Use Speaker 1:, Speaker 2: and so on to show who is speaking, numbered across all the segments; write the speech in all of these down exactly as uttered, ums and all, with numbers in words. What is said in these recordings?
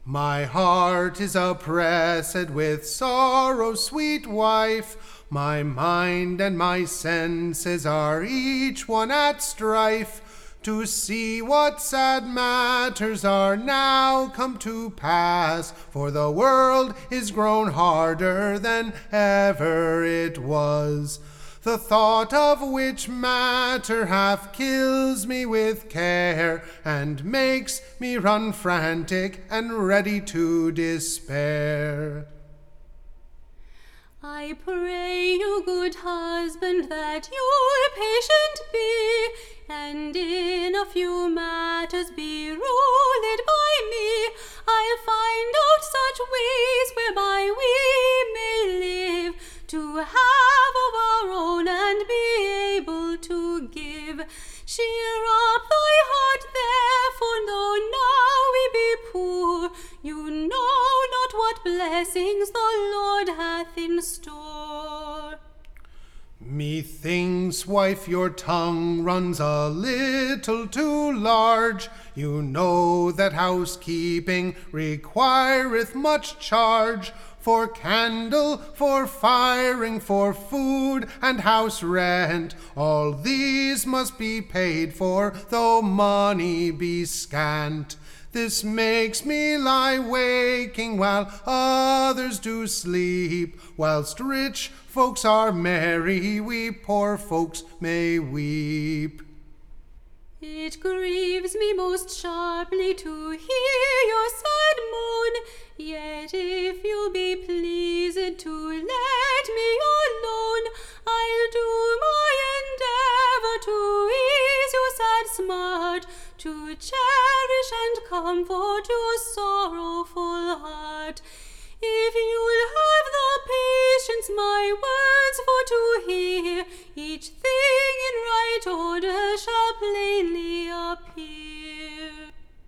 Speaker 1: My heart is oppressed with sorrow, sweet wife. My mind and my senses are each one at strife, to see what sad matters are now come to pass, for the world is grown harder than ever it was. The thought of which matter half kills me with care, and makes me run frantic and ready to despair.
Speaker 2: I pray you, good husband, that you'll patient be, and in a few matters be ruled by me. I'll find out such ways whereby we may live, to have of our own and be able to give. Cheer up thy heart, therefore, though now we be poor, you know not what blessings the Lord hath in store.
Speaker 1: Methinks, wife, your tongue runs a little too large. You know that housekeeping requireth much charge, for candle, for firing, for food, and house rent. All these must be paid for, though money be scant. This makes me lie waking while others do sleep. Whilst rich folks are merry, we poor folks may weep.
Speaker 2: It grieves me most sharply to hear your sad moan, yet if you'll be pleased to let me alone, I'll do my endeavour to ease your sad smart, to cherish and comfort your sorrowful heart. If you'll have the patience my words for to hear, each thing in right order shall plainly appear.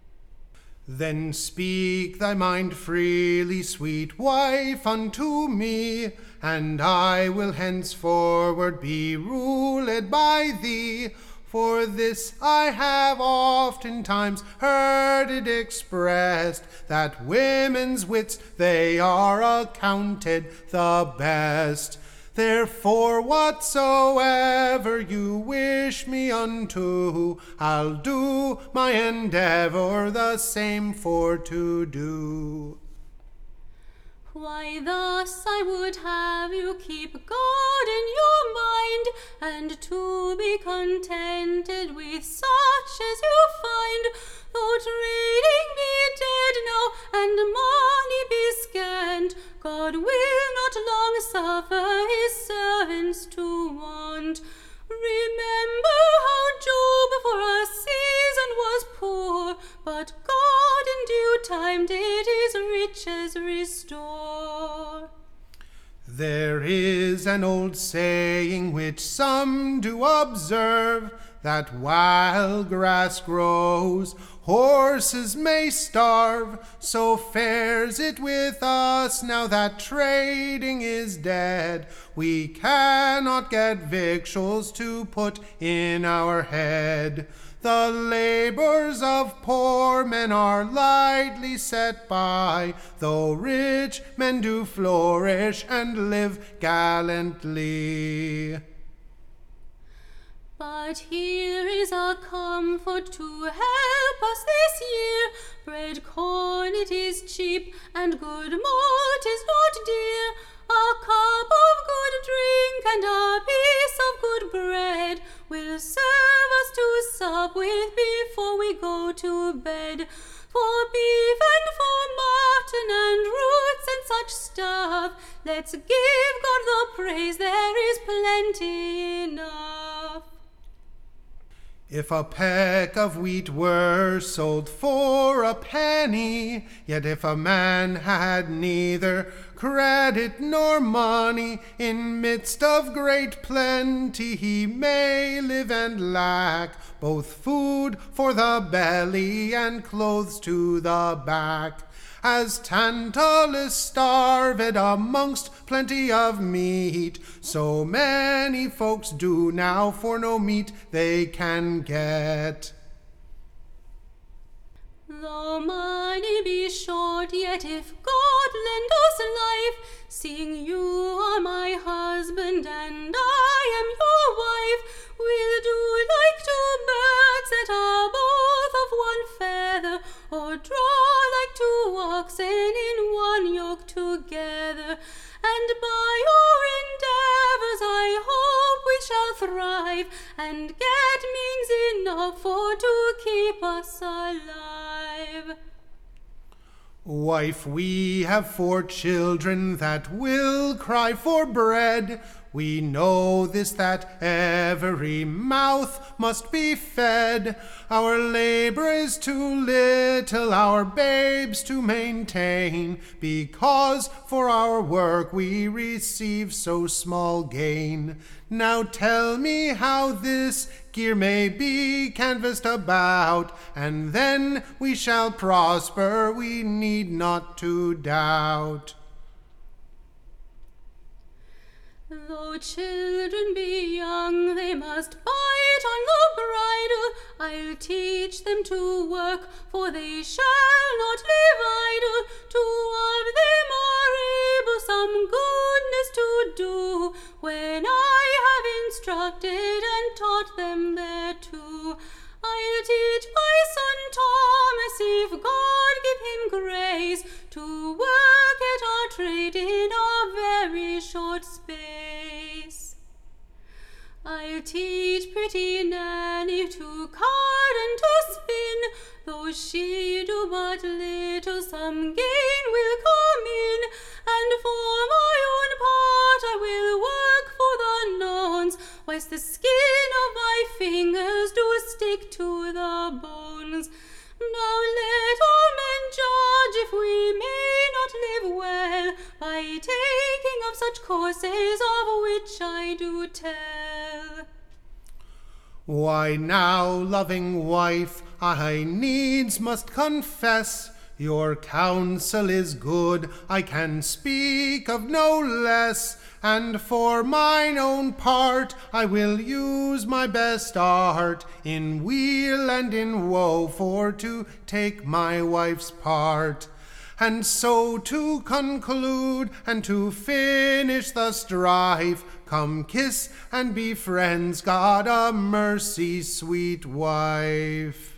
Speaker 1: Then speak thy mind freely, sweet wife, unto me, and I will henceforward be ruled by thee. For this I have oftentimes heard it expressed, that women's wits they are accounted the best. Therefore whatsoever you wish me unto, I'll do my endeavour the same for to do.
Speaker 2: Why, thus I would have you keep God in your mind, and to be contented with such as you find. Though trading be dead now, and money be scant, God will not long suffer his servants to want. Remember how Job for a season was poor, but God in due time did his riches restore.
Speaker 1: There is an old saying which some do observe, that while grass grows, horses may starve. So fares it with us now that trading is dead. We cannot get victuals to put in our head. The labours of poor men are lightly set by, though rich men do flourish and live gallantly.
Speaker 2: But here is a comfort to help us this year. Bread corn it is cheap, and good malt is not dear. A cup of good drink and a piece of good bread will serve us to sup with before we go to bed. For beef and for mutton and roots and such stuff, let's give God the praise, there is plenty enough.
Speaker 1: If a peck of wheat were sold for a penny, yet if a man had neither credit nor money, in midst of great plenty he may live and lack both food for the belly and clothes to the back. As Tantalus starved amongst plenty of meat, so many folks do now for no meat they can get.
Speaker 2: Though money be short, yet if God lend us life, seeing you are my husband and I am your wife, we'll do like two birds that are both of one feather, or draw like two oxen in one yoke together. And by your endeavours I hope we shall thrive, and get means enough for to keep us alive.
Speaker 1: Wife, we have four children that will cry for bread. We know this, that every mouth must be fed. Our labor is too little our babes to maintain, because for our work we receive so small gain. Now tell me how this gear may be canvassed about, and then we shall prosper, we need not to doubt.
Speaker 2: Though children be young, they must bite on the bridle. I'll teach them to work, for they shall not live idle. Two of them are able some goodness to do, when I have instructed and taught them thereto. I'll teach my son Thomas, if God give him grace, to work at our trade in a very short space. I'll teach pretty Nanny to card and to spin, though she do but little, some gain will come in. And for my own part I will work for the nuns, whilst the skin of my fingers do stick to the bones. Now let all men judge if we may not live well, by taking of such courses of which I do tell.
Speaker 1: Why now, loving wife, I needs must confess, your counsel is good, I can speak of no less. And for mine own part, I will use my best art, in weal and in woe, for to take my wife's part. And so to conclude, and to finish the strife, come kiss and be friends, God a mercy, sweet wife.